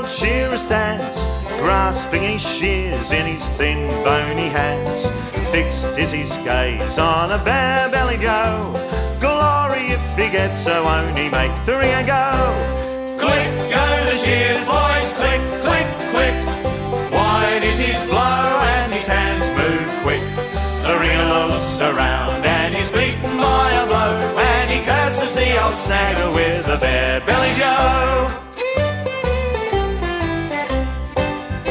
shearer stands, grasping his shears in his thin bony hands. Fixed is his gaze on a bare-bellied Joe. Glory if he gets, so won't he make the ringer go? Click go the shears, boys, click, click, click. Wide is his blow and his hands move quick. The ringer looks around and he's beaten by a blow, and he curses the old snagger with a bare